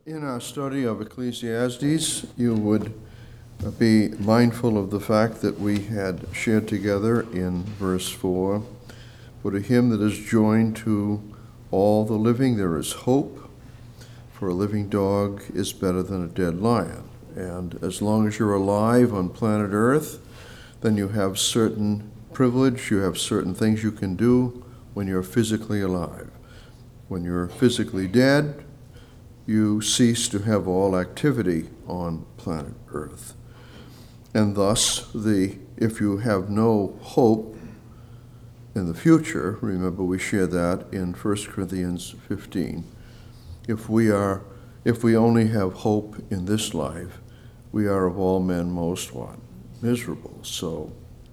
In our study of Ecclesiastes, you would be mindful of the fact that we had shared together in verse 4, "For to him that is joined to all the living there is hope, for a living dog is better than a dead lion." And as long as you're alive on planet Earth, then you have certain privilege, you have certain things you can do when you're physically alive. When you're physically dead, you cease to have all activity on planet Earth. And thus, if you have no hope in the future, remember we share that in 1 Corinthians 15, if we only have hope in this life, we are of all men most what? Miserable. So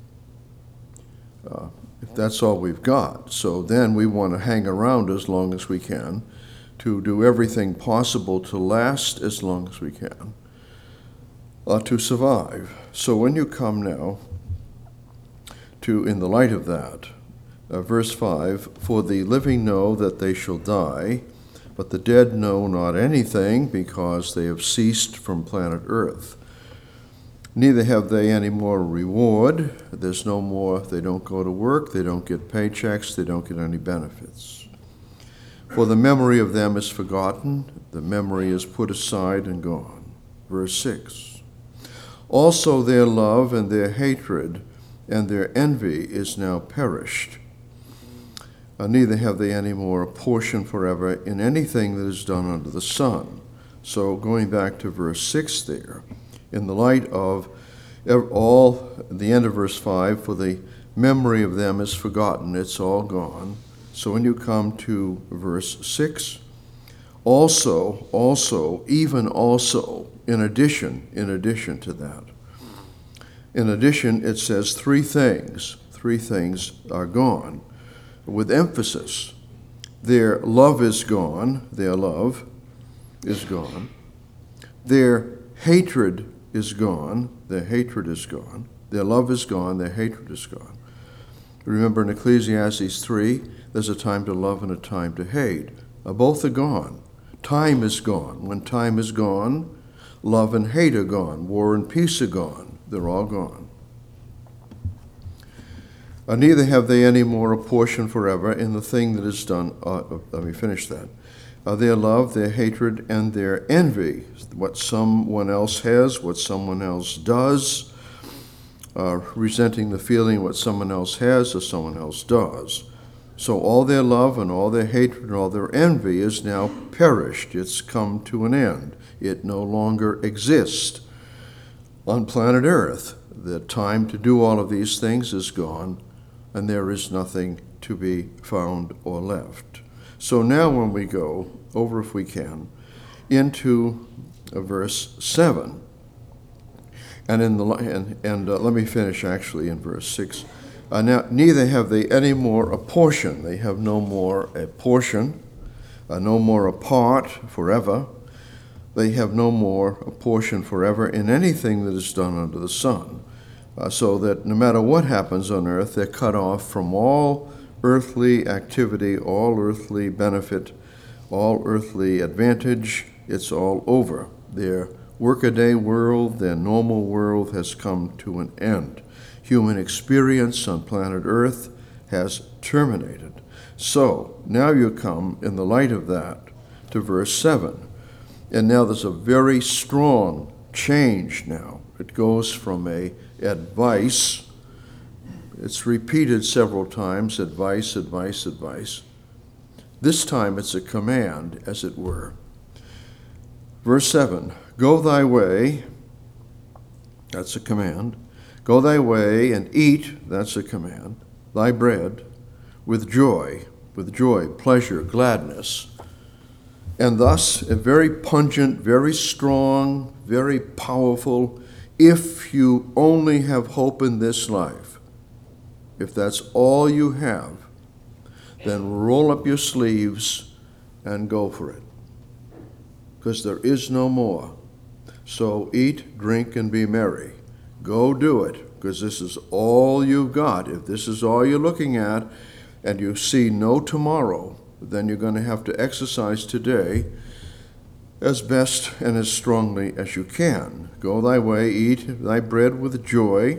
if that's all we've got, so then we want to hang around as long as we can, to do everything possible to last as long as we can, to survive. So when you come now to, in the light of that, verse 5, "For the living know that they shall die, but the dead know not anything, because they have ceased from planet Earth. Neither have they any more reward." There's no more, they don't go to work, they don't get paychecks, they don't get any benefits. "For the memory of them is forgotten, the memory is put aside and gone." Verse 6, "Also their love and their hatred and their envy is now perished. Neither have they any more a portion forever in anything that is done under the sun." So going back to verse 6 there, in the light of all, the end of verse 5, "For the memory of them is forgotten," it's all gone. So when you come to verse 6, even also, in addition to that. In addition, it says three things are gone, with emphasis. Their love is gone, their love is gone. Their hatred is gone, their hatred is gone. Their love is gone, their hatred is gone. Remember in Ecclesiastes 3, there's a time to love and a time to hate. Both are gone. Time is gone. When time is gone, love and hate are gone. War and peace are gone. They're all gone. "Neither have they any more a portion forever in the thing that is done." Let me finish that. "Their love, their hatred, and their envy," what someone else has, what someone else does, resenting the feeling what someone else has or someone else does. So all their love and all their hatred and all their envy is now perished. It's come to an end. It no longer exists on planet Earth. The time to do all of these things is gone, and there is nothing to be found or left. So now when we go over, if we can, into verse 7, and let me finish actually in verse 6. "Now neither have they any more a portion." They have no more a portion, no more a part forever. They have no more a portion forever in anything that is done under the sun. So that no matter what happens on earth, they're cut off from all earthly activity, all earthly benefit, all earthly advantage. It's all over. Their workaday world, their normal world has come to an end. Human experience on planet Earth has terminated. So now you come, in the light of that, to verse 7. And now there's a very strong change now. It goes from a advice, it's repeated several times, advice, advice, advice. This time it's a command, as it were. Verse 7, "Go thy way," that's a command. "Go thy way and eat," that's a command, "thy bread with joy, pleasure, gladness." And thus, a very pungent, very strong, very powerful, if you only have hope in this life, if that's all you have, then roll up your sleeves and go for it, because there is no more. So eat, drink, and be merry. Go do it, because this is all you've got. If this is all you're looking at, and you see no tomorrow, then you're going to have to exercise today as best and as strongly as you can. Go thy way, eat thy bread with joy,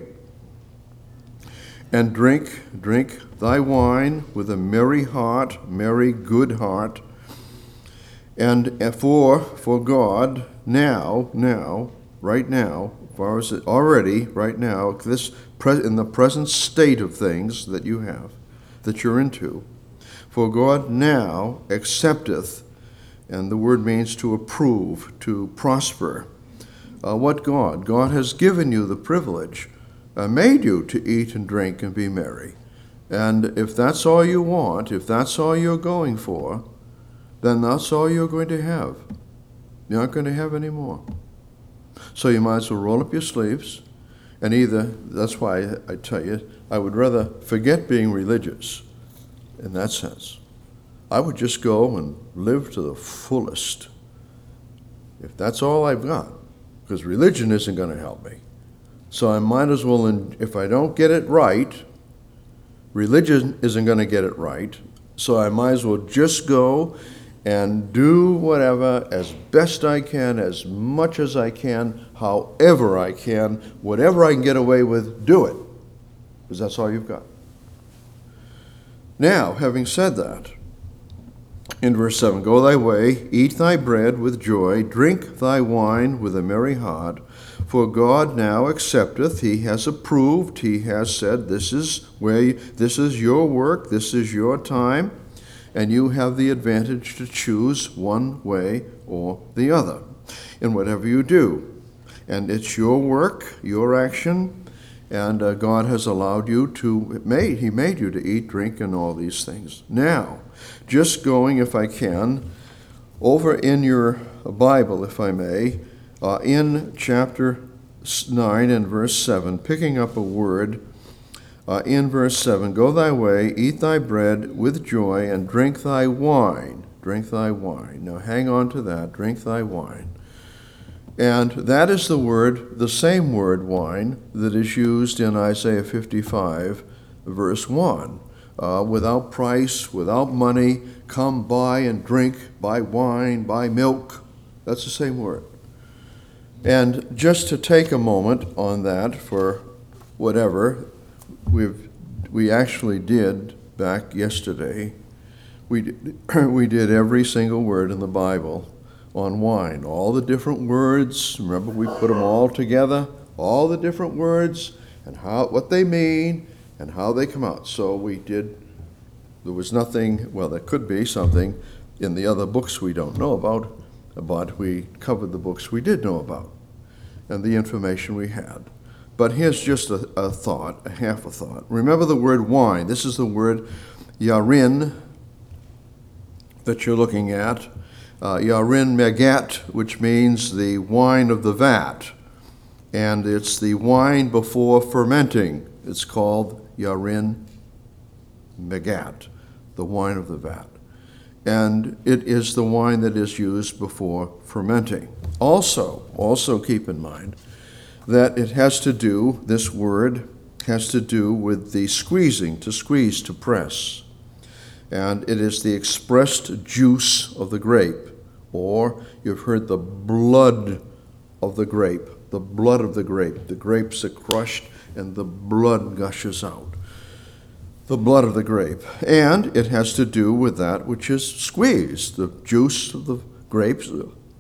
and drink thy wine with a merry heart, merry good heart. And for God, now, right now, as far as already, right now, in the present state of things that you have, that you're into, for God now accepteth, and the word means to approve, to prosper. What God? God has given you the privilege, made you to eat and drink and be merry. And if that's all you want, if that's all you're going for, then that's all you're going to have. You're not going to have any more. So you might as well roll up your sleeves, and that's why I tell you, I would rather forget being religious in that sense. I would just go and live to the fullest, if that's all I've got, because religion isn't going to help me. So I might as well, if I don't get it right, religion isn't going to get it right, so I might as well just go and do whatever as best I can, as much as I can, however I can, whatever I can get away with, do it, because that's all you've got. Now, having said that, in verse 7, go thy way, eat thy bread with joy, drink thy wine with a merry heart, for God now accepteth, he has approved, he has said, this is your work, this is your time, and you have the advantage to choose one way or the other in whatever you do. And it's your work, your action, and God has allowed you he made you to eat, drink, and all these things. Now, just going, if I can, over in your Bible, if I may, in chapter 9 and verse 7, picking up a word in verse 7, go thy way, eat thy bread with joy, and drink thy wine. Drink thy wine. Now hang on to that, drink thy wine. And that is the same word, wine, that is used in Isaiah 55, verse 1. Without price, without money, come buy and drink, buy wine, buy milk. That's the same word. And just to take a moment on that for whatever we actually did back yesterday, we did every single word in the Bible on wine, all the different words. Remember, we put them all together, all the different words and what they mean and how they come out. So we did. There was nothing. Well, there could be something in the other books we don't know about, but we covered the books we did know about and the information we had. But here's just a thought, a half a thought. Remember the word wine. This is the word yarin that you're looking at. Yarin megat, which means the wine of the vat. And it's the wine before fermenting. It's called yarin megat, the wine of the vat. And it is the wine that is used before fermenting. Also keep in mind that this word has to do with the squeezing, to squeeze, to press. And it is the expressed juice of the grape, or you've heard the blood of the grape, the blood of the grape. The grapes are crushed and the blood gushes out. The blood of the grape. And it has to do with that which is squeezed. The juice of the grapes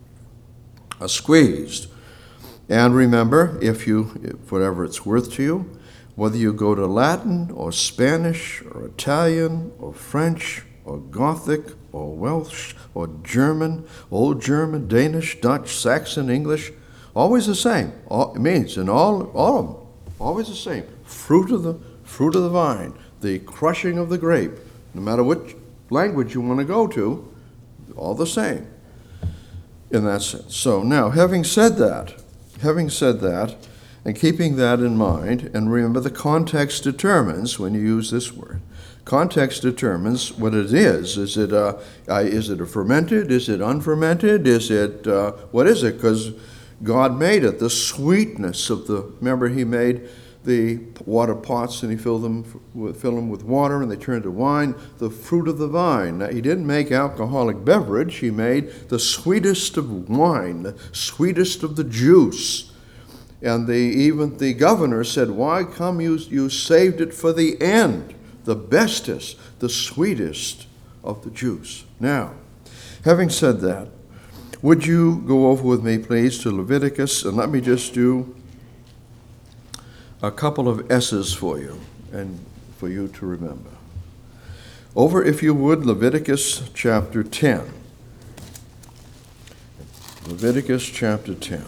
are squeezed. And remember, if whatever it's worth to you, whether you go to Latin or Spanish or Italian or French or Gothic or Welsh or German, Old German, Danish, Dutch, Saxon, English, always the same. It means in all of them, always the same. Fruit of the vine, the crushing of the grape, no matter which language you want to go to, all the same in that sense. So now, having said that, and keeping that in mind, and remember the context determines when you use this word. Context determines what it is. Is it a fermented? Is it unfermented? Is it, what is it? Because God made it. The sweetness of remember he made the water pots and he filled them with water and they turned to wine, the fruit of the vine. Now, he didn't make alcoholic beverage. He made the sweetest of wine, the sweetest of the juice. And even the governor said, why come you saved it for the end, the bestest, the sweetest of the juice. Now, having said that, would you go over with me, please, to Leviticus, and let me just do a couple of S's for you and for you to remember. Over, if you would, Leviticus chapter 10. Leviticus chapter 10.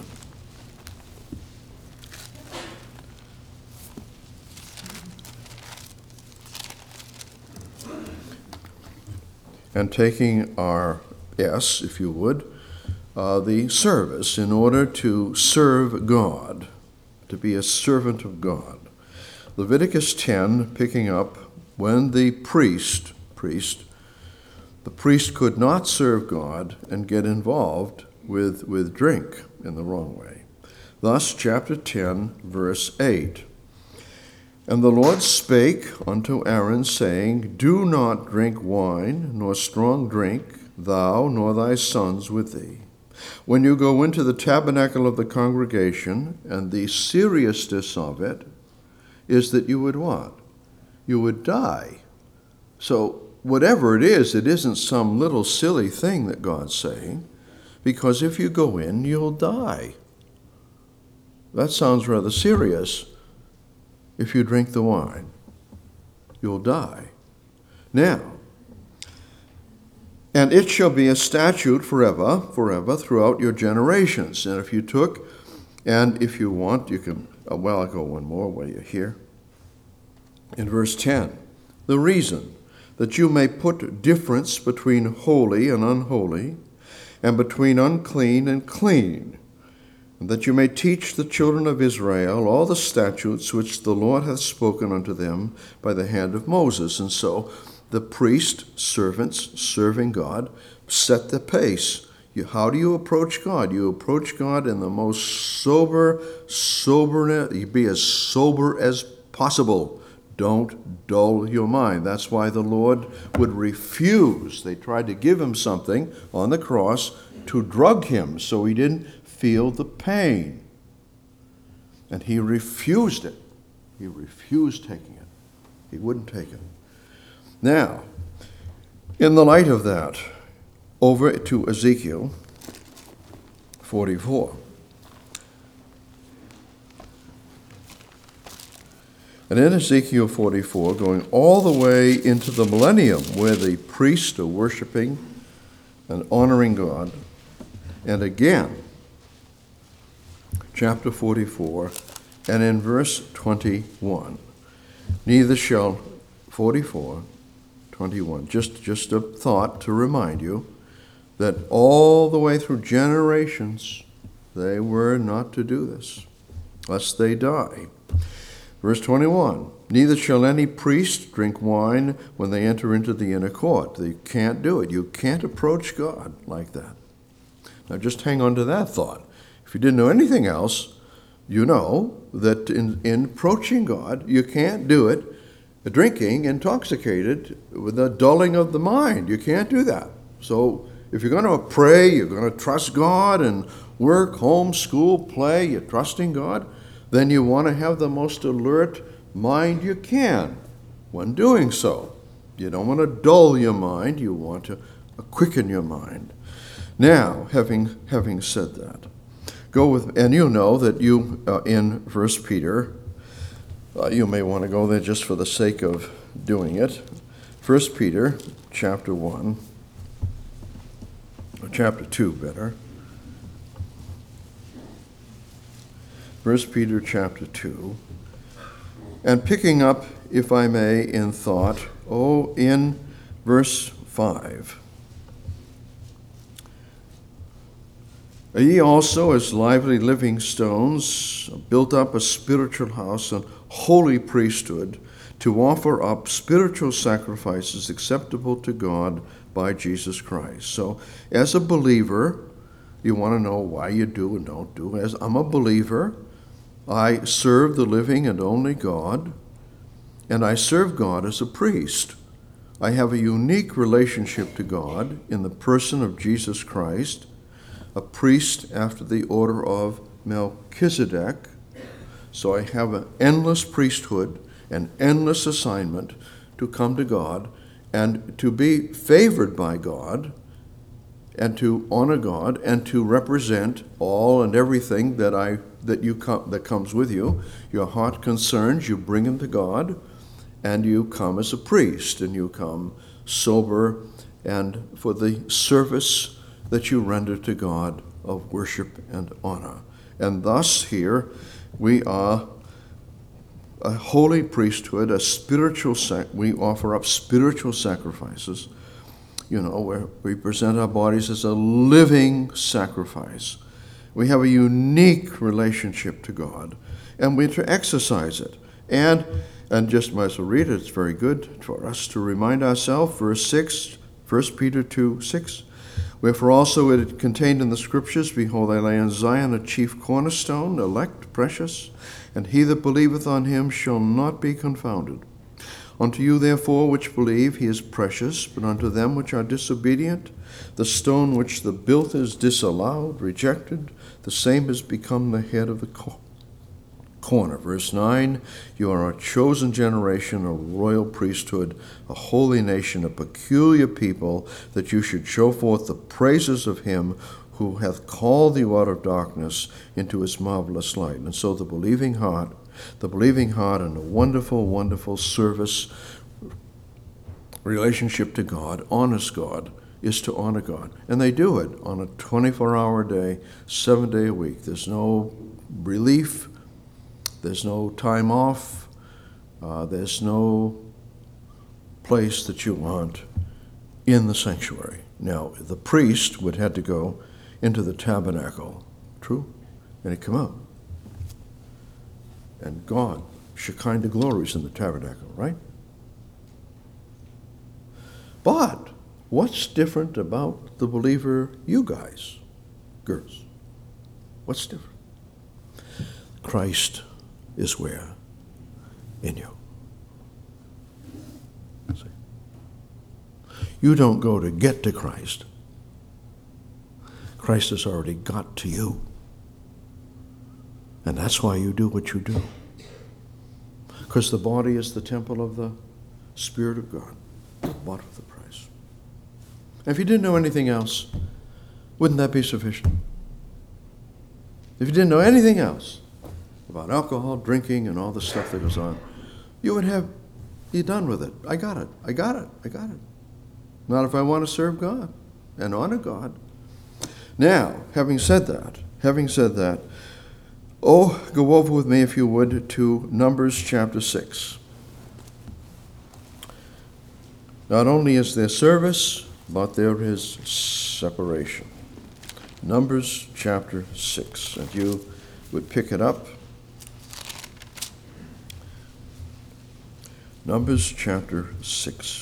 And taking our S, if you would, the service in order to serve God, to be a servant of God. Leviticus 10, picking up when the priest could not serve God and get involved with drink in the wrong way. Thus, chapter 10, verse 8. And the Lord spake unto Aaron, saying, do not drink wine, nor strong drink, thou nor thy sons with thee, when you go into the tabernacle of the congregation. And the seriousness of it is that you would what? You would die. So whatever it isn't some little silly thing that God's saying, because if you go in, you'll die. That sounds rather serious. If you drink the wine, you'll die. Now, and it shall be a statute forever throughout your generations. And if you took, and if you want, you can, I'll go one more while you're here. In verse 10, the reason that you may put difference between holy and unholy, and between unclean and clean, and that you may teach the children of Israel all the statutes which the Lord hath spoken unto them by the hand of Moses. And so the priest, servants, serving God, set the pace. How do you approach God? You approach God in the most soberness. You be as sober as possible. Don't dull your mind. That's why the Lord would refuse. They tried to give him something on the cross to drug him so he didn't feel the pain. And he refused it. He refused taking it. He wouldn't take it. Now, in the light of that, over to Ezekiel 44. And in Ezekiel 44, going all the way into the millennium, where the priests are worshiping and honoring God, and again, chapter 44, and in verse 21, neither shall, 44, 21, just a thought to remind you that all the way through generations, they were not to do this, lest they die. Verse 21, neither shall any priest drink wine when they enter into the inner court. They can't do it. You can't approach God like that. Now just hang on to that thought. If you didn't know anything else, you know that in approaching God, you can't do it drinking, intoxicated, with a dulling of the mind. You can't do that. So if you're going to pray, you're going to trust God and work, home, school, play, you're trusting God, then you want to have the most alert mind you can when doing so. You don't want to dull your mind. You want to quicken your mind. Now, having said that, go with, and you know that you, in 1 Peter, you may want to go there just for the sake of doing it. 1 Peter chapter 1, or chapter 2 better. 1 Peter chapter 2, and picking up, if I may, in thought, in verse 5. Ye also, as lively living stones, built up a spiritual house, a holy priesthood, to offer up spiritual sacrifices acceptable to God by Jesus Christ. So, as a believer, you want to know why you do and don't do. As I'm a believer, I serve the living and only God, and I serve God as a priest. I have a unique relationship to God in the person of Jesus Christ, a priest after the order of Melchizedek. So I have an endless priesthood, an endless assignment to come to God and to be favored by God and to honor God and to represent all and everything that comes with you. Your heart concerns, you bring them to God, and you come as a priest, and you come sober and for the service that you render to God of worship and honor. And thus here we are a holy priesthood, we offer up spiritual sacrifices, where we present our bodies as a living sacrifice. We have a unique relationship to God, and we're to exercise it. And just might as well read it, it's very good for us to remind ourselves, verse 6, 1 Peter 2:6. Wherefore also it contained in the Scriptures, Behold, I lay in Zion a chief cornerstone, elect, precious, and he that believeth on him shall not be confounded. Unto you therefore which believe he is precious, but unto them which are disobedient, the stone which the builders disallowed, rejected, the same has become the head of the corner. Verse 9, you are a chosen generation, a royal priesthood, a holy nation, a peculiar people, that you should show forth the praises of him who hath called you out of darkness into his marvelous light. And so the believing heart and a wonderful, wonderful service relationship to God, honors God, is to honor God. And they do it on a 24-hour day, 7-day a week. There's no relief. There's no time off. There's no place that you want in the sanctuary. Now, the priest would have to go into the tabernacle, true? And he'd come out. And God, Shekinah glory is in the tabernacle, right? But what's different about the believer, you guys, girls? What's different? Christ is where? In you. See? You don't go to get to Christ. Christ has already got to you. And that's why you do what you do. Because the body is the temple of the Spirit of God, bought with the price. And if you didn't know anything else, wouldn't that be sufficient? If you didn't know anything else about alcohol, drinking, and all the stuff that goes on, you would have, you're done with it. I got it. Not if I want to serve God and honor God. Now, having said that, go over with me, if you would, to Numbers chapter 6. Not only is there service, but there is separation. Numbers chapter 6. And you would pick it up. Numbers chapter 6.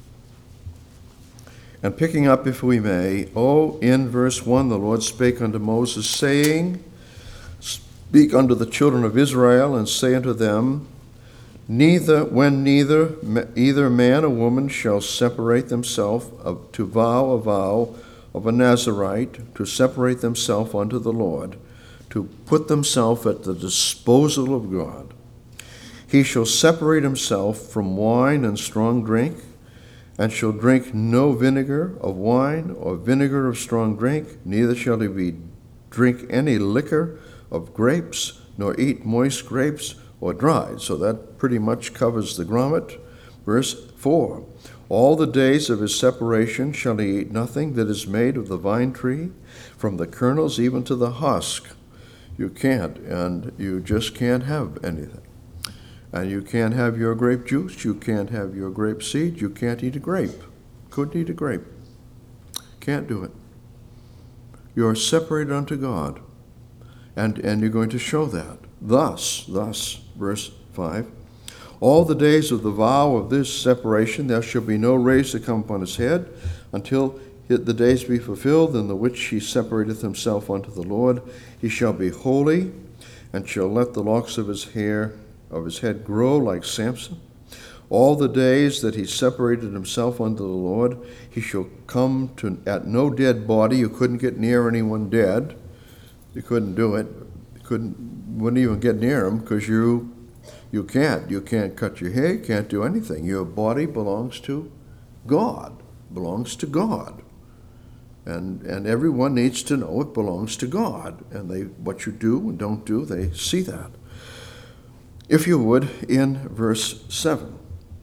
And picking up, if we may, in verse 1, the Lord spake unto Moses, saying, Speak unto the children of Israel, and say unto them, either man or woman shall separate themselves to vow a vow of a Nazirite, to separate themselves unto the Lord, to put themselves at the disposal of God. He shall separate himself from wine and strong drink, and shall drink no vinegar of wine or vinegar of strong drink, neither shall he drink any liquor of grapes, nor eat moist grapes or dried. So that pretty much covers the grommet. Verse 4, all the days of his separation shall he eat nothing that is made of the vine tree, from the kernels even to the husk. You can't, and you just can't have anything. And you can't have your grape juice, you can't have your grape seed, you can't eat a grape. Couldn't eat a grape. Can't do it. You are separated unto God. And you're going to show that. Thus, verse 5, all the days of the vow of this separation, there shall be no raise to come upon his head, until the days be fulfilled, in the which he separateth himself unto the Lord. He shall be holy, and shall let the locks of his head grow like Samson. All the days that he separated himself unto the Lord, he shall come to at no dead body. You couldn't get near anyone dead. You couldn't do it. Wouldn't even get near him, because you can't. You can't cut your hair. You can't do anything. Your body belongs to God. Belongs to God. And everyone needs to know it belongs to God. And what you do and don't do, they see that. If you would, in verse 7.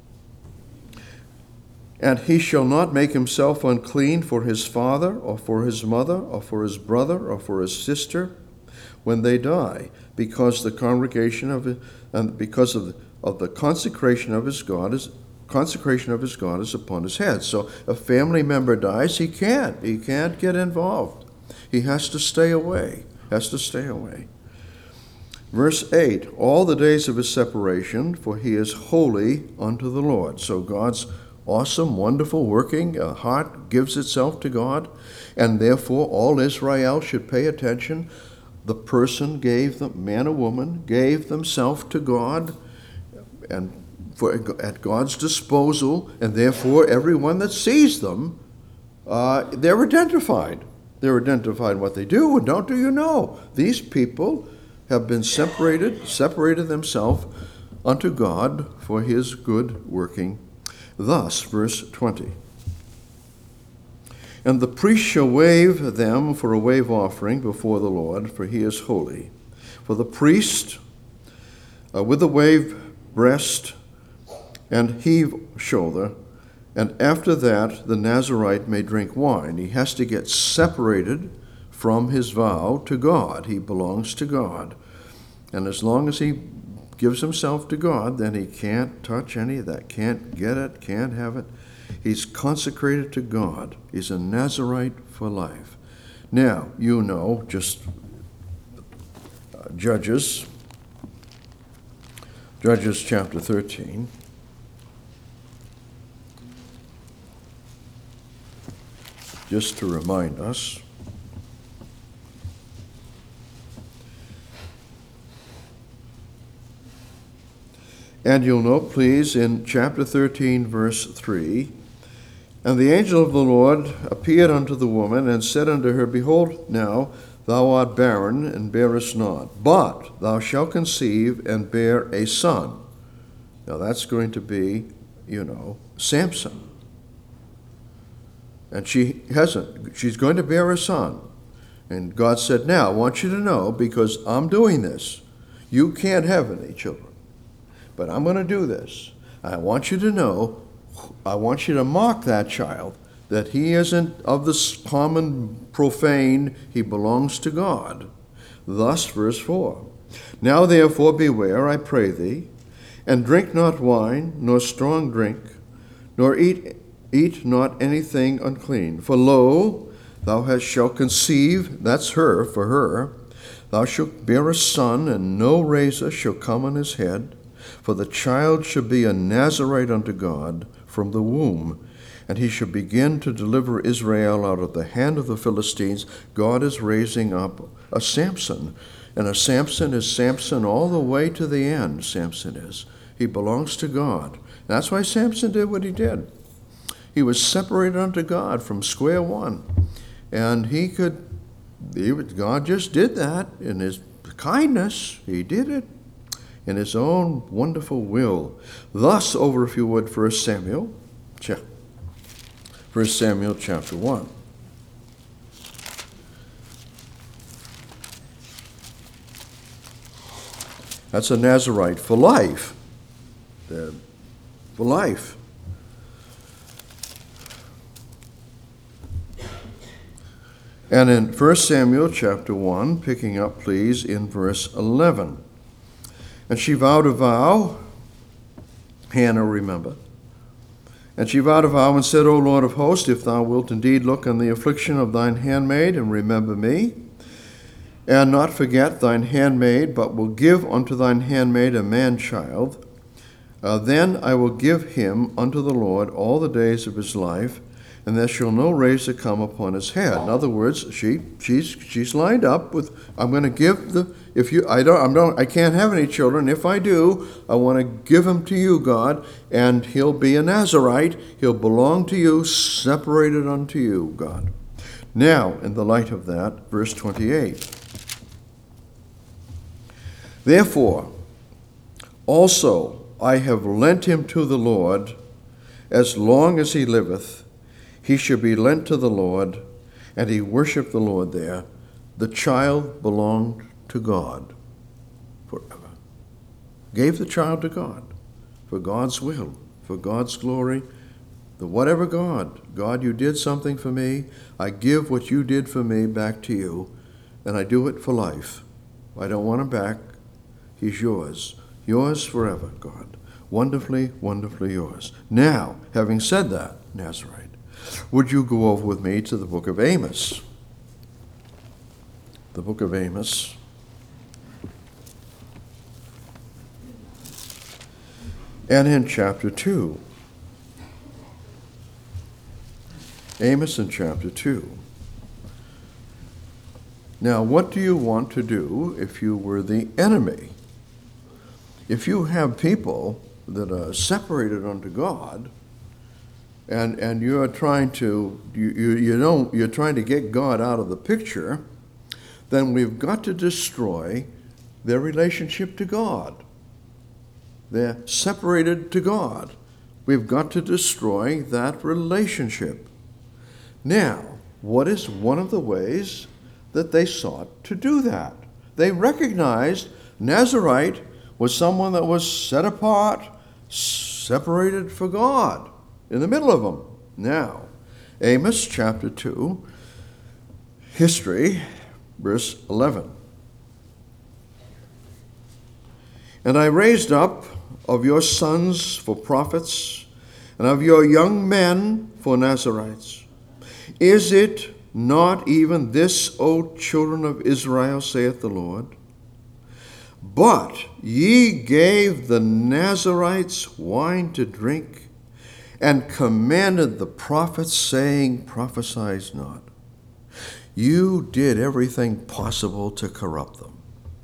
And he shall not make himself unclean for his father, or for his mother, or for his brother, or for his sister, when they die, because the congregation of it, and because of the consecration of his God is upon his head. So a family member dies, he can't get involved. He has to stay away. Verse 8, all the days of his separation, for he is holy unto the Lord. So God's awesome, wonderful working heart gives itself to God, and therefore all Israel should pay attention. The person man or woman, gave themselves to God and at God's disposal, and therefore everyone that sees them, they're identified. They're identified what they do and don't do. These people have been separated themselves unto God for his good working. Thus, verse 20, and the priest shall wave them for a wave offering before the Lord, for he is holy. For the priest, with the wave breast and heave shoulder, and after that the Nazirite may drink wine. He has to get separated from his vow to God. He belongs to God. And as long as he gives himself to God, then he can't touch any of that, can't get it, can't have it. He's consecrated to God. He's a Nazirite for life. Now, just Judges chapter 13. Just to remind us. And you'll note, please, in chapter 13, verse 3, and the angel of the Lord appeared unto the woman, and said unto her, Behold, now thou art barren, and bearest not, but thou shalt conceive and bear a son. Now that's going to be, Samson. And she's going to bear a son. And God said, now, I want you to know, because I'm doing this, you can't have any children. But I'm going to do this. I want you to know, I want you to mark that child, that he isn't of this common profane, he belongs to God. Thus, verse 4, now therefore beware, I pray thee, and drink not wine, nor strong drink, nor eat not anything unclean. For lo, thou shalt conceive, that's her, for her, thou shalt bear a son, and no razor shall come on his head. For the child shall be a Nazirite unto God from the womb, and he shall begin to deliver Israel out of the hand of the Philistines. God is raising up a Samson, and a Samson is Samson all the way to the end. Samson is. He belongs to God. That's why Samson did what he did. He was separated unto God from square one, and God just did that in his kindness. He did it in his own wonderful will. Thus, over, if you would, 1 Samuel chapter 1. That's a Nazirite for life. For life. And in 1 Samuel chapter 1, picking up, please, in verse 11. And she vowed a vow, Hannah, remember. And she vowed a vow and said, O Lord of hosts, if thou wilt indeed look on the affliction of thine handmaid, and remember me, and not forget thine handmaid, but will give unto thine handmaid a man-child, then I will give him unto the Lord all the days of his life, and there shall no razor come upon his head. In other words, she's lined up with, I'm going to give the, if you, I can't have any children. If I do, I want to give him to you, God, and he'll be a Nazirite. He'll belong to you, separated unto you, God. Now, in the light of that, verse 28. Therefore, also I have lent him to the Lord. As long as he liveth, he shall be lent to the Lord, and he worshiped the Lord there. The child belonged to God forever. Gave the child to God for God's will, for God's glory. The whatever God, you did something for me. I give what you did for me back to you, and I do it for life. I don't want him back. He's yours forever, God. Wonderfully, wonderfully yours. Now, having said that, Nazirite, would you go over with me to the book of Amos? The book of Amos. And in chapter 2. Amos in chapter 2. Now, what do you want to do if you were the enemy? If you have people that are separated unto God, and you're trying to you're trying to get God out of the picture, then we've got to destroy their relationship to God. They're separated to God. We've got to destroy that relationship. Now, what is one of the ways that they sought to do that? They recognized Nazirite was someone that was set apart, separated for God, in the middle of them. Now, Amos chapter 2, history, verse 11. And I raised up of your sons for prophets, and of your young men for Nazirites. Is it not even this, O children of Israel, saith the Lord? But ye gave the Nazirites wine to drink, and commanded the prophets, saying, Prophesy not. You did everything possible to corrupt them.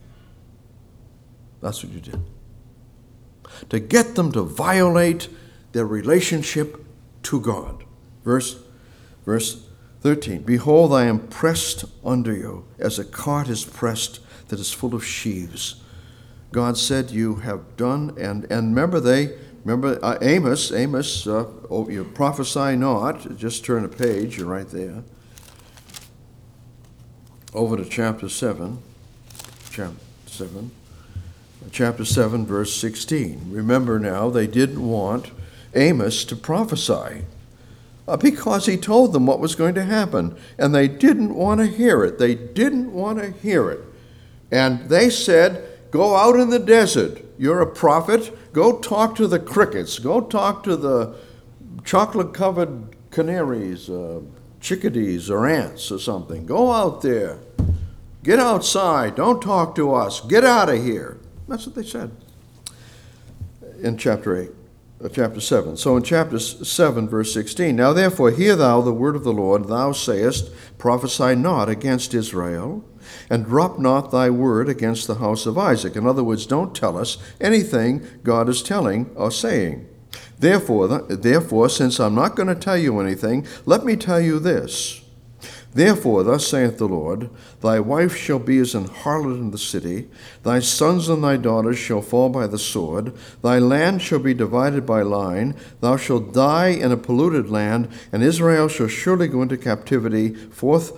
That's what you did. To get them to violate their relationship to God. Verse 13. Behold, I am pressed under you, as a cart is pressed that is full of sheaves. God said, you have done, and remember Amos, you prophesy not. Just turn a page, you're right there. Over to chapter 7, verse 16. Remember now, they didn't want Amos to prophesy because he told them what was going to happen, and they didn't want to hear it. And they said, go out in the desert. You're a prophet. Go talk to the crickets. Go talk to the chocolate-covered canaries, chickadees or ants or something. Go out there. Get outside. Don't talk to us. Get out of here. That's what they said in chapter 7. So in chapter 7, verse 16, Now therefore hear thou the word of the Lord. Thou sayest, Prophesy not against Israel, and drop not thy word against the house of Isaac. In other words, don't tell us anything God is telling or saying. Therefore, since I'm not going to tell you anything, let me tell you this. Therefore, thus saith the Lord, Thy wife shall be as an harlot in the city, thy sons and thy daughters shall fall by the sword, thy land shall be divided by line, thou shalt die in a polluted land, and Israel shall surely go into captivity, forth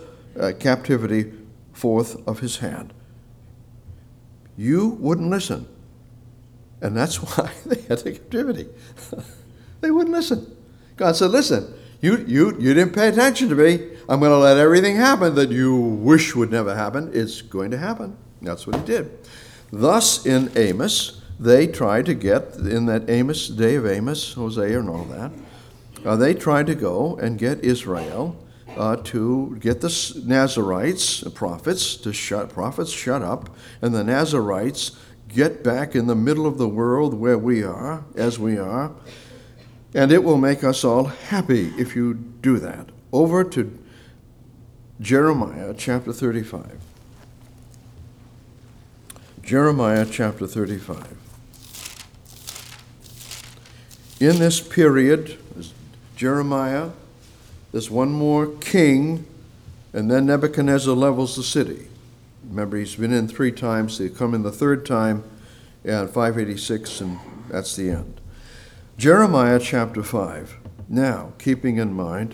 of his hand. You wouldn't listen. And that's why they had the captivity. They wouldn't listen. God said, listen, you didn't pay attention to me. I'm going to let everything happen that you wish would never happen. It's going to happen. That's what he did. Thus, in Amos, they tried to get, in that Amos, day of Amos, Hosea and all that, they tried to go and get Israel to get the Nazirites, prophets shut up, and the Nazirites get back in the middle of the world where we are, as we are, And it will make us all happy if you do that. Over to Jeremiah chapter 35. Jeremiah chapter 35. In this period, Jeremiah, there's one more king, and then Nebuchadnezzar levels the city. Remember, he's been in 3 times. They come in the 3rd time at 586, and that's the end. Jeremiah chapter 5. Now, keeping in mind,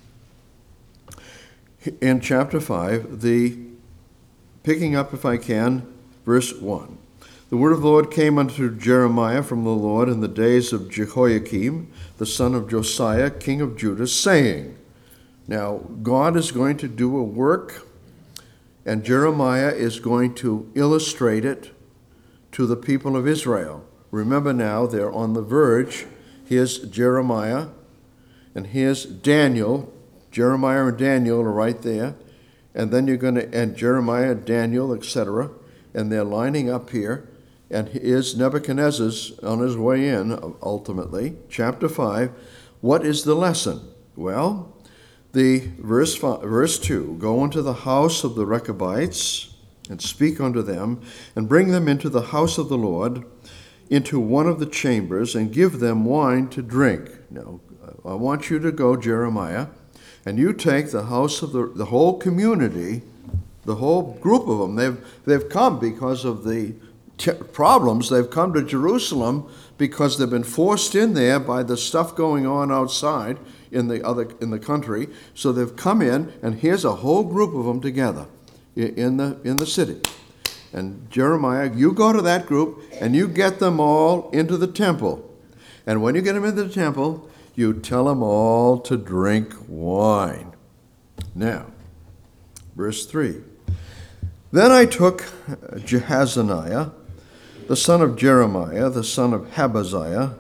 in chapter 5, picking up, if I can, verse 1. The word of the Lord came unto Jeremiah from the Lord in the days of Jehoiakim, the son of Josiah, king of Judah, saying, now, God is going to do a work, and Jeremiah is going to illustrate it to the people of Israel. Remember now, they're on the verge. Here's Jeremiah, and here's Daniel. Jeremiah and Daniel are right there. And then you're going to, and Jeremiah, Daniel, etc., and they're lining up here. And here's Nebuchadnezzar's on his way in, ultimately. Chapter 5. What is the lesson? Well, verse 2, go into the house of the Rechabites and speak unto them, and bring them into the house of the Lord, into one of the chambers, and give them wine to drink. Now, I want you to go, Jeremiah, and you take the house of the whole community, the whole group of them. They've come because of the problems. They've come to Jerusalem because they've been forced in there by the stuff going on outside in the country. So they've come in, and here's a whole group of them together in the city. And Jeremiah, you go to that group and you get them all into the temple. And when you get them into the temple, you tell them all to drink wine. Now, verse 3. Then I took Jehazaniah, the son of Jeremiah, the son of Habaziah,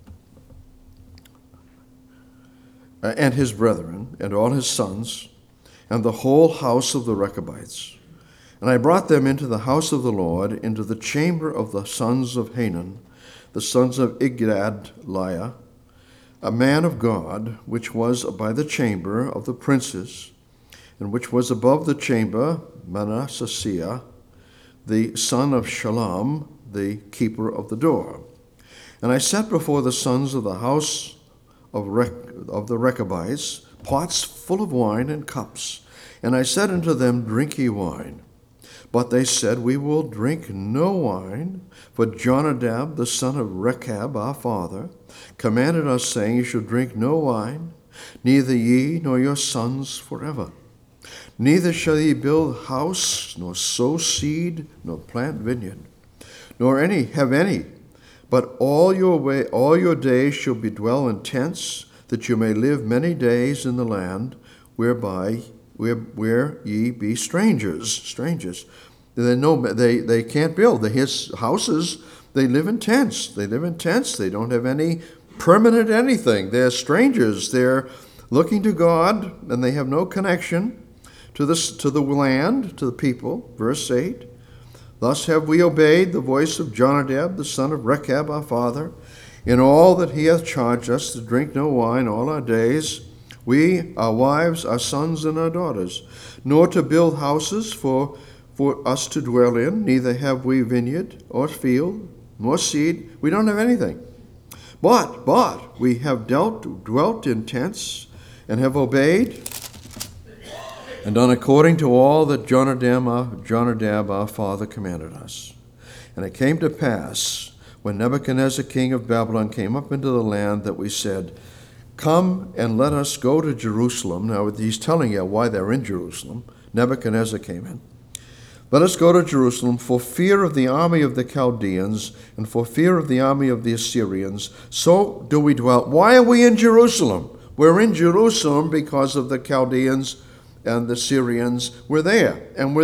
and his brethren, and all his sons, and the whole house of the Rechabites. And I brought them into the house of the Lord, into the chamber of the sons of Hanan, the sons of Igdad-liah, a man of God, which was by the chamber of the princes, and which was above the chamber, Manasseh, the son of Shallum, the keeper of the door. And I set before the sons of the house of the Rechabites pots full of wine and cups. And I said unto them, drink ye wine. But they said, we will drink no wine, for Jonadab, the son of Rechab, our father, commanded us, saying, you shall drink no wine, neither ye nor your sons forever. Neither shall ye build house, nor sow seed, nor plant vineyard, nor have any, but all your days shall be dwell in tents, that you may live many days in the land where ye be strangers. They can't build. His houses, they live in tents. They don't have any permanent anything. They're strangers. They're looking to God, and they have no connection to the land, to the people. Verse 8. Thus have we obeyed the voice of Jonadab, the son of Rechab, our father, in all that he hath charged us to drink no wine all our days, we, our wives, our sons, and our daughters, nor to build houses for us to dwell in, neither have we vineyard or field, nor seed. We don't have anything. But we have dwelt in tents, and have obeyed, and done according to all that Jonadab our father commanded us. And it came to pass, when Nebuchadnezzar king of Babylon came up into the land, that we said, come and let us go to Jerusalem. Now he's telling you why they're in Jerusalem. Nebuchadnezzar came in. Let us go to Jerusalem for fear of the army of the Chaldeans and for fear of the army of the Assyrians. So do we dwell. Why are we in Jerusalem? We're in Jerusalem because of the Chaldeans and the Syrians. We're there.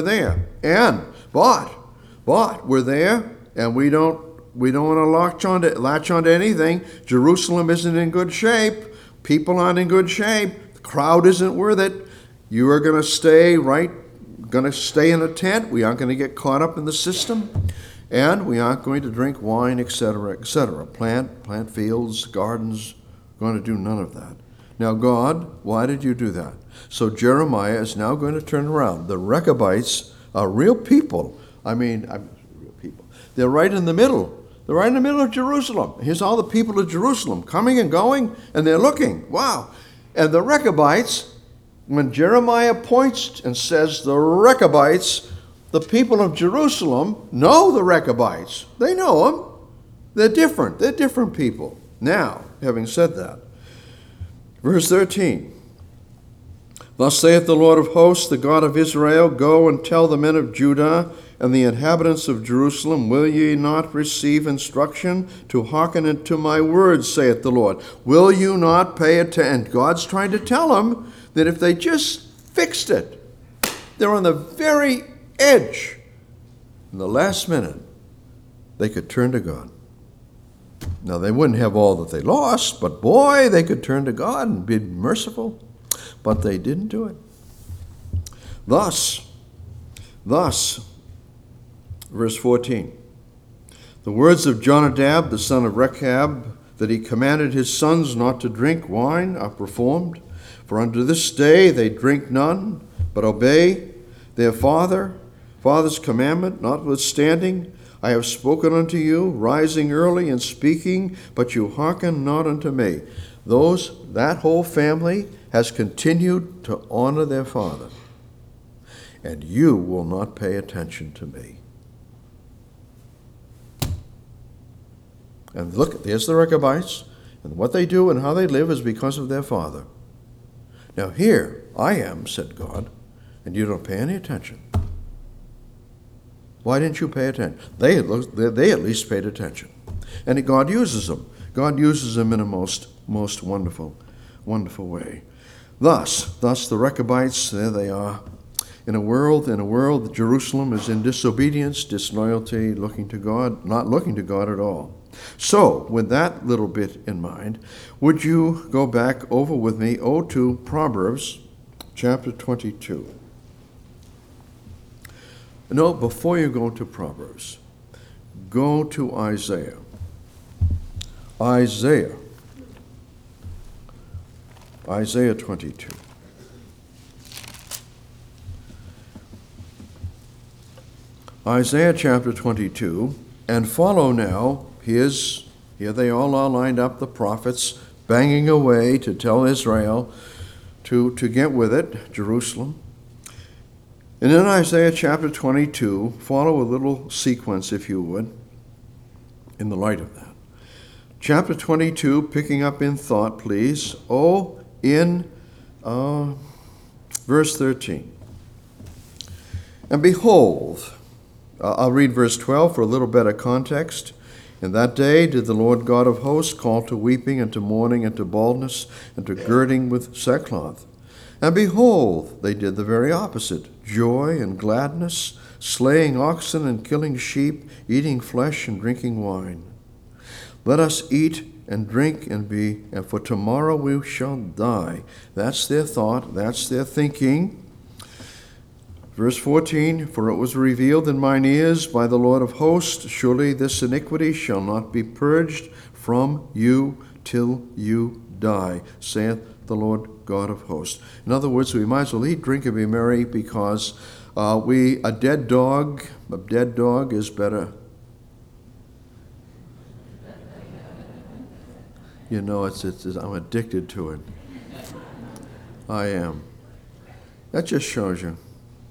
But we're there, and we don't want to latch onto anything. Jerusalem isn't in good shape. People aren't in good shape. The crowd isn't worth it. You are going to stay in a tent. We aren't going to get caught up in the system, and we aren't going to drink wine, etc., etc. Plant fields, gardens, Going to do none of that. Now, God, why did you do that? So Jeremiah is now going to turn around. The Rechabites are real people. Real people. They're right in the middle. They're right in the middle of Jerusalem. Here's all the people of Jerusalem coming and going, and they're looking. Wow. And the Rechabites, when Jeremiah points and says the Rechabites, the people of Jerusalem know the Rechabites. They know them. They're different. They're different people. Now, having said that, verse 13. Thus saith the Lord of hosts, the God of Israel, go and tell the men of Judah and the inhabitants of Jerusalem, will ye not receive instruction to hearken unto my words, saith the Lord? Will you not pay attention? God's trying to tell them that if they just fixed it, they're on the very edge. In the last minute, they could turn to God. Now, they wouldn't have all that they lost, but boy, they could turn to God and be merciful. But they didn't do it. Thus, verse 14, the words of Jonadab, the son of Rechab, that he commanded his sons not to drink wine, are performed. For unto this day they drink none, but obey their father's commandment, notwithstanding. I have spoken unto you, rising early and speaking, but you hearken not unto me. That whole family has continued to honor their father, and you will not pay attention to me. And look, there's the Rechabites, and what they do and how they live is because of their father. Now here I am, said God, and you don't pay any attention. Why didn't you pay attention? They at least paid attention. And God uses them. God uses them in a most wonderful way. Thus the Rechabites, there they are. In a world, Jerusalem is in disobedience, disloyalty, not looking to God at all. So, with that little bit in mind, would you go back over with me, to Proverbs chapter 22. No, before you go to Proverbs, go to Isaiah. Isaiah 22. Isaiah chapter 22, and follow now. Here they all are lined up, the prophets, banging away to tell Israel to get with it, Jerusalem. And in Isaiah chapter 22, follow a little sequence, if you would, in the light of that. Chapter 22, picking up in thought, please. In verse 13. And behold, I'll read verse 12 for a little better context. In that day did the Lord God of hosts call to weeping and to mourning and to baldness and to girding with sackcloth. And behold, they did the very opposite, joy and gladness, slaying oxen and killing sheep, eating flesh and drinking wine. Let us eat and drink and for tomorrow we shall die. That's their thought, that's their thinking. Verse 14, for it was revealed in mine ears by the Lord of hosts, surely this iniquity shall not be purged from you till you die, saith the Lord God of hosts. In other words, we might as well eat, drink, and be merry, because a dead dog is better. You know, I'm addicted to it. I am. That just shows you.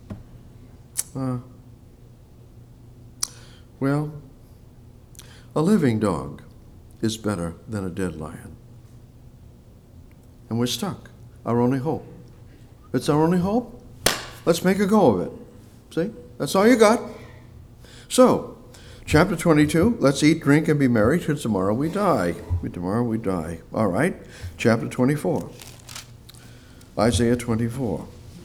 Well, a living dog is better than a dead lion. And we're stuck. Our only hope. It's our only hope. Let's make a go of it. See? That's all you got. So, chapter 22, let's eat, drink, and be merry till tomorrow we die. Tomorrow we die. All right. Chapter 24. Isaiah 24.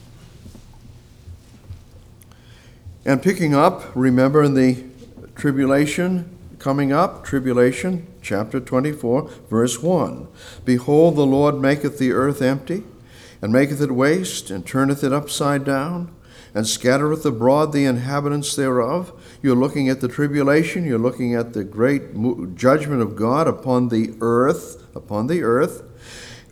And picking up, remember in the tribulation, coming up, tribulation, chapter 24, verse 1. Behold, the Lord maketh the earth empty, and maketh it waste, and turneth it upside down, and scattereth abroad the inhabitants thereof. You're looking at the tribulation, you're looking at the great judgment of God upon the earth,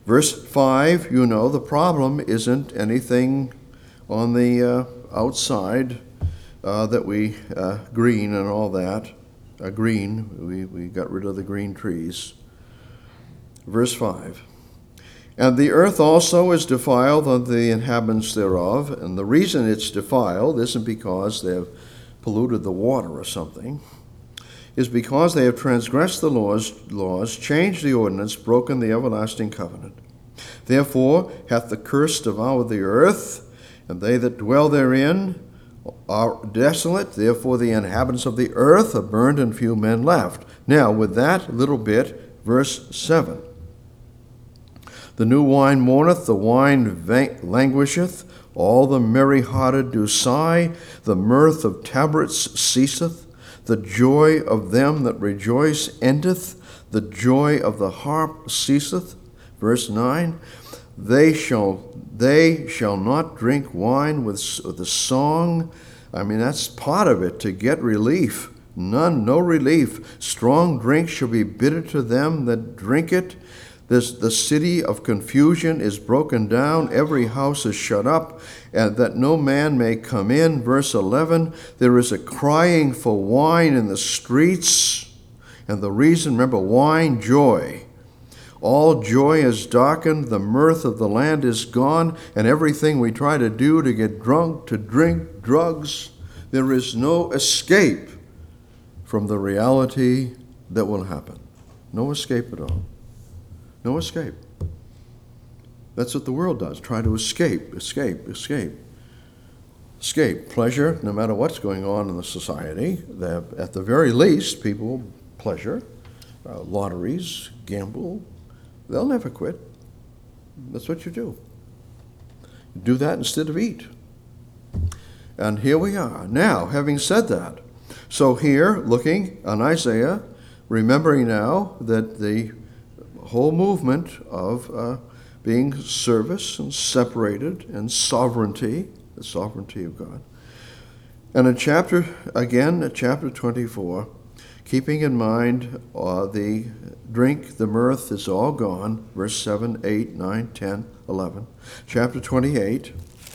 Verse 5, you know, the problem isn't anything on the outside that we green and all that. Green, we got rid of the green trees. Verse 5, and the earth also is defiled of the inhabitants thereof, and the reason it's defiled isn't because they have polluted the water or something, is because they have transgressed the laws, changed the ordinance, broken the everlasting covenant. Therefore hath the curse devoured the earth, and they that dwell therein are desolate. Therefore the inhabitants of the earth are burned, and few men left. Now, with that little bit, verse 7. The new wine mourneth, the wine languisheth, all the merry-hearted do sigh, the mirth of tabrets ceaseth, the joy of them that rejoice endeth, the joy of the harp ceaseth. Verse 9, they shall not drink wine with the song. I mean, that's part of it, to get relief. No relief. Strong drink shall be bitter to them that drink it. The city of confusion is broken down, every house is shut up, and that no man may come in. Verse 11, there is a crying for wine in the streets, and the reason, remember, wine, joy. All joy is darkened, the mirth of the land is gone, and everything we try to do to get drunk, to drink drugs, there is no escape from the reality that will happen. No escape at all. No escape. That's what the world does. Try to escape. Pleasure, no matter what's going on in the society. At the very least, people pleasure, lotteries, gamble. They'll never quit. That's what you do. You do that instead of eat. And here we are. Now, having said that, so here, looking on Isaiah, remembering now that the whole movement of being service and separated and sovereignty, the sovereignty of God. And in chapter 24, keeping in mind the drink, the mirth is all gone, verse 7, 8, 9, 10, 11. Chapter 28,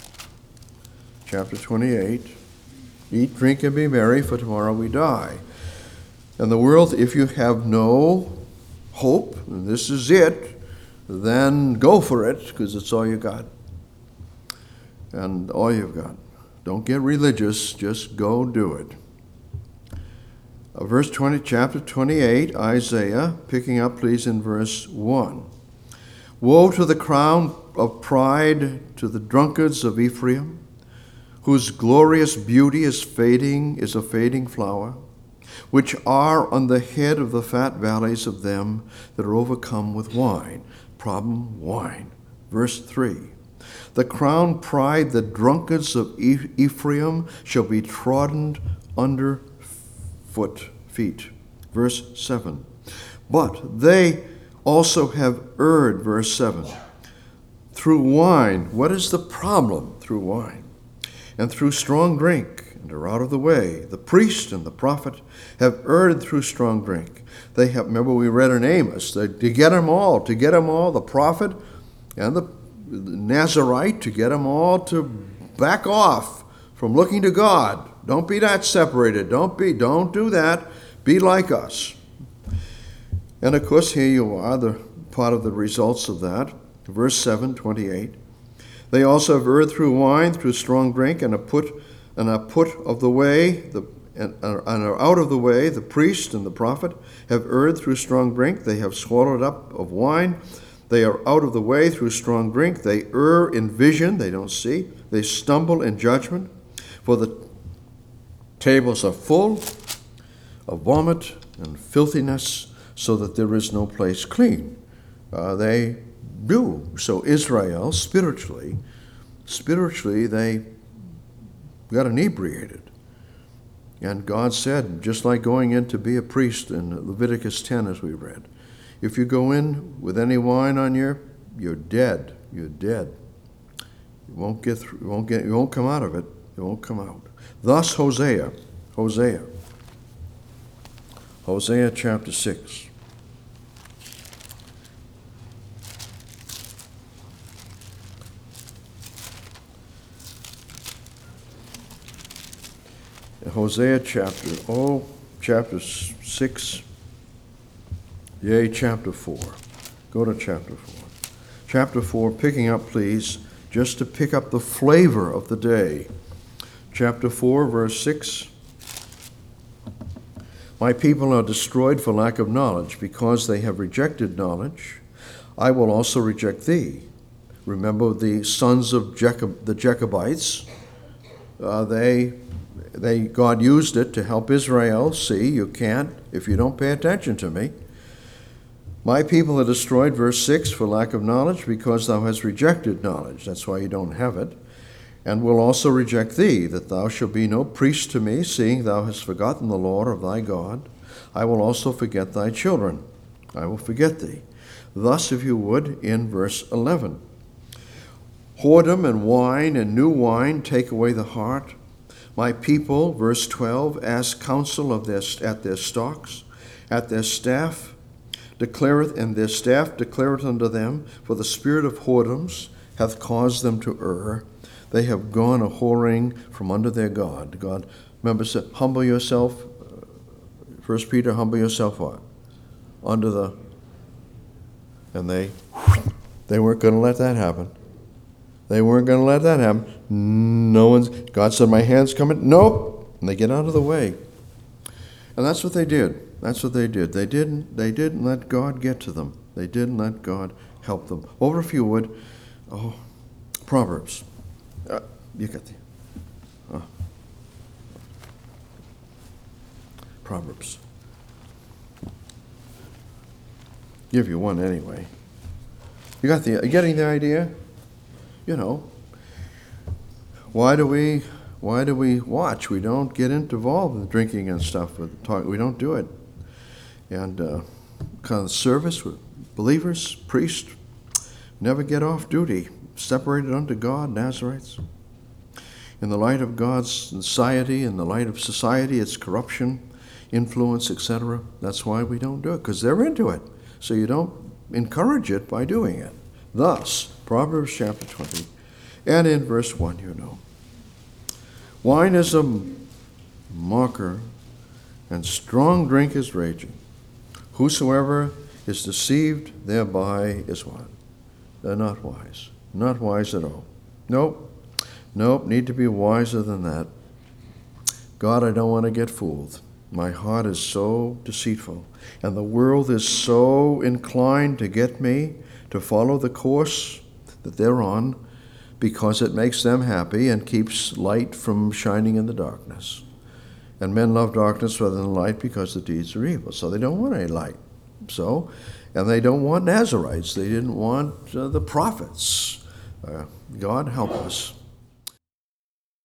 eat, drink, and be merry, for tomorrow we die. And the world, if you have no hope, and this is it, then go for it, because it's all you got. And all you've got. Don't get religious, just go do it. Verse 20, chapter 28, Isaiah, picking up please in verse 1. Woe to the crown of pride, to the drunkards of Ephraim, whose glorious beauty is a fading flower, which are on the head of the fat valleys of them that are overcome with wine. Problem, wine. Verse 3. The crown pride, the drunkards of Ephraim shall be trodden under feet. Verse 7. But they also have erred, verse 7. Through wine. What is the problem? Through wine. And through strong drink, and are out of the way. The priest and the prophet have erred through strong drink. They have, remember we read in Amos, to get them all, the prophet and the Nazarite, to get them all to back off from looking to God. Don't be that separated. Don't do that. Be like us. And of course, here you are, the part of the results of that. Verse 7, 28. They also have erred through wine, through strong drink, and are out of the way. The priest and the prophet have erred through strong drink. They have swallowed up of wine. They are out of the way through strong drink. They err in vision. They don't see. They stumble in judgment. For the tables are full of vomit and filthiness, so that there is no place clean. They do. So Israel, spiritually, they got inebriated. And God said, just like going in to be a priest in Leviticus 10, as we read, if you go in with any wine on you, you're dead. You're dead. You won't get through. You won't come out of it. You won't come out. Thus Hosea chapter 6. Hosea chapter 6, yea, chapter 4. Go to chapter 4. Chapter 4, picking up, please, just to pick up the flavor of the day. Chapter 4, verse 6. My people are destroyed for lack of knowledge. Because they have rejected knowledge, I will also reject thee. Remember the sons of the Jacobites. God used it to help Israel see, you can't if you don't pay attention to me. My people are destroyed, verse 6, for lack of knowledge, because thou hast rejected knowledge. That's why you don't have it. And will also reject thee, that thou shalt be no priest to me, seeing thou hast forgotten the Lord of thy God. I will also forget thy children. I will forget thee. Thus, if you would, in verse 11. Whoredom and wine and new wine take away the heart. My people, verse 12, ask counsel at their stocks, at their staff declareth, and their staff declareth unto them, for the spirit of whoredoms hath caused them to err. They have gone a whoring from under their God. God, remember, said, humble yourself. 1 Peter, humble yourself what? Under the, and they weren't going to let that happen. They weren't going to let that happen. God said, my hand's coming. Nope. And they get out of the way. And that's what they did. That's what they did. They didn't let God get to them. They didn't let God help them. Over, if you would, Proverbs. You got the Proverbs. Give you one anyway. You getting the idea? You know, why do we watch? We don't get involved in drinking and stuff. We don't do it. And kind of service with believers, priests, never get off duty. Separated unto God, Nazarites. In the light of God's society, in the light of society, it's corruption, influence, etc. That's why we don't do it, because they're into it. So you don't encourage it by doing it. Thus, Proverbs chapter 20, and in verse 1, you know. Wine is a mocker, and strong drink is raging. Whosoever is deceived thereby is what? They're not wise. Not wise at all. Nope, need to be wiser than that. God, I don't want to get fooled. My heart is so deceitful, and the world is so inclined to get me to follow the course that they're on, because it makes them happy and keeps light from shining in the darkness. And men love darkness rather than light because the deeds are evil. So they don't want any light. And they don't want Nazarites. They didn't want the prophets. God help us.